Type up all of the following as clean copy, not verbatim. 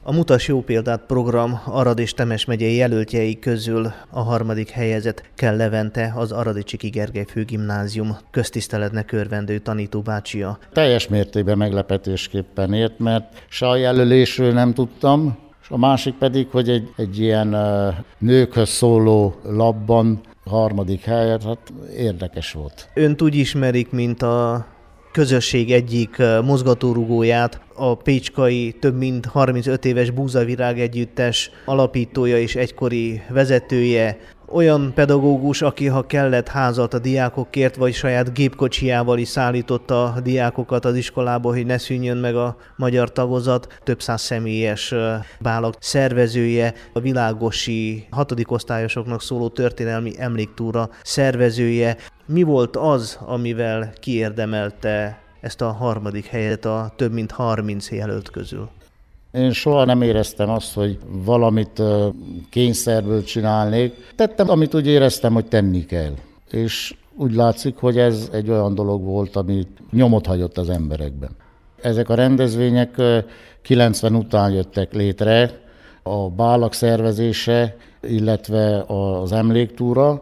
A Mutass jó példát program Arad és Temes megyei jelöltjei közül a 3. helyezett Kell Levente, az aradi Csiki Gergely Főgimnázium köztiszteletnek örvendő tanítóbácsia. Teljes mértékben meglepetésképpen ért, mert se a jelölésről nem tudtam, és a másik pedig, hogy egy ilyen nőkhöz szóló labban 3. helyet, hát érdekes volt. Önt úgy ismerik, mint a közösség egyik mozgatórugóját, a pécskai több mint 35 éves Búzavirág együttes alapítója és egykori vezetője, olyan pedagógus, aki ha kellett házat a diákokért, vagy saját gépkocsijával is szállította a diákokat az iskolába, hogy ne szűnjön meg a magyar tagozat, több száz személyes bálak szervezője, a világosi 6. osztályosoknak szóló történelmi emléktúra szervezője. Mi volt az, amivel kiérdemelte ezt a 3. helyet a több mint 30 jelölt közül? Én soha nem éreztem azt, hogy valamit kényszerből csinálnék. Tettem, amit úgy éreztem, hogy tenni kell. És úgy látszik, hogy ez egy olyan dolog volt, ami nyomot hagyott az emberekben. Ezek a rendezvények 90 után jöttek létre, a bálak szervezése, illetve az emléktúra.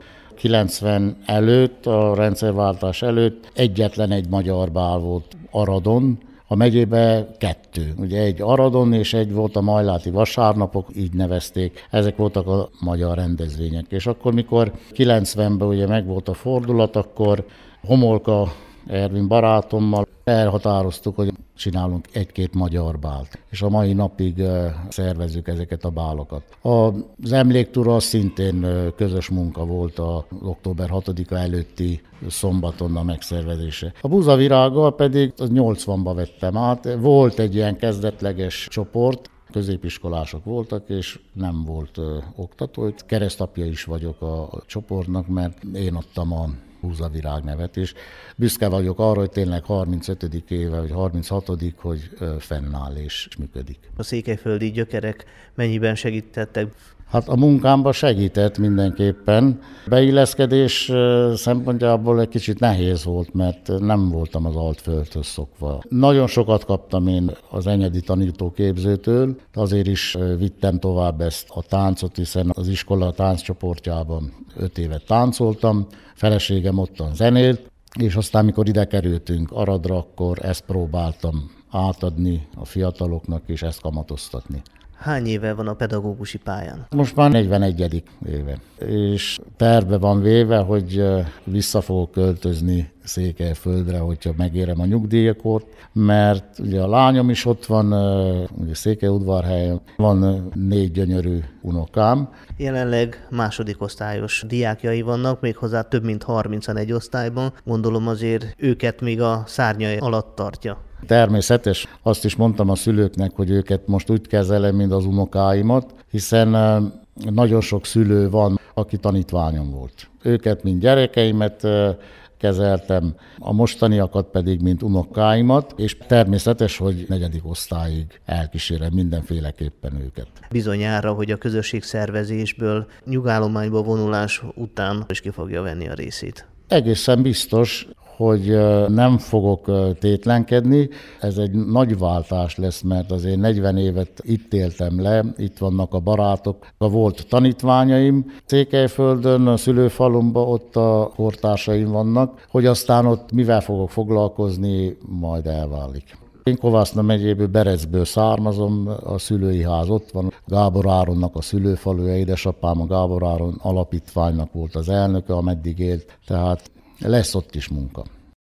90 előtt, a rendszerváltás előtt egyetlen egy magyar bál volt Aradon, a megyében 2. Ugye egy Aradon és egy volt a Majláti vasárnapok, így nevezték. Ezek voltak a magyar rendezvények. És akkor, mikor 90-ben ugye megvolt a fordulat, akkor Homolka Ervin barátommal elhatároztuk, hogy csinálunk 1-2 magyar bált. És a mai napig szervezzük ezeket a bálokat. Az emléktúra szintén közös munka volt az október 6-a előtti szombaton a megszervezése. A Búzavirággal pedig az 80-ba vettem át. Volt egy ilyen kezdetleges csoport, középiskolások voltak, és nem volt oktató. Keresztapja is vagyok a csoportnak, mert én adtam a Búzavirág nevet, és büszke vagyok arra, hogy tényleg 35. éve, vagy 36. hogy fennáll és működik. A székelyföldi gyökerek mennyiben segítettek? Hát a munkámban segített mindenképpen. Beilleszkedés szempontjából egy kicsit nehéz volt, mert nem voltam az Altföldhöz szokva. Nagyon sokat kaptam én az enyedi tanítóképzőtől, azért is vittem tovább ezt a táncot, hiszen az iskola tánccsoportjában 5 évet táncoltam, feleségem ottan zenélt, és aztán, mikor ide kerültünk Aradra, akkor ezt próbáltam átadni a fiataloknak, és ezt kamatoztatni. Hány éve van a pedagógusi pályán? Most már 41. éve, és terve van véve, hogy vissza fogok költözni Székelyföldre, hogyha megérem a nyugdíjakort, mert ugye a lányom is ott van, ugye Székelyudvarhelyen, van 4 gyönyörű unokám. Jelenleg 2. osztályos diákjai vannak, méghozzá több mint 30-an egy osztályban. Gondolom azért őket még a szárnyai alatt tartja. Természetes, azt is mondtam a szülőknek, hogy őket most úgy kezelem, mint az unokáimat, hiszen nagyon sok szülő van, aki tanítványom volt. Őket, mint gyerekeimet kezeltem, a mostaniakat pedig, mint unokáimat, és természetes, hogy 4. osztályig elkísérem mindenféleképpen őket. Bizonyára, hogy a közösségszervezésből nyugállományba vonulás után is ki fogja venni a részét. Egészen biztos, hogy nem fogok tétlenkedni. Ez egy nagy váltás lesz, mert azért 40 évet itt éltem le, itt vannak a barátok. Volt tanítványaim Székelyföldön, a szülőfalumban, ott a kortársaim vannak, hogy aztán ott mivel fogok foglalkozni, majd elválik. Én Kovászna megyéből, Berecből származom, a szülői ház ott van. Gábor Áronnak a szülőfaluja, édesapám a Gábor Áron alapítványnak volt az elnöke, ameddig élt, tehát lesz ott is munka.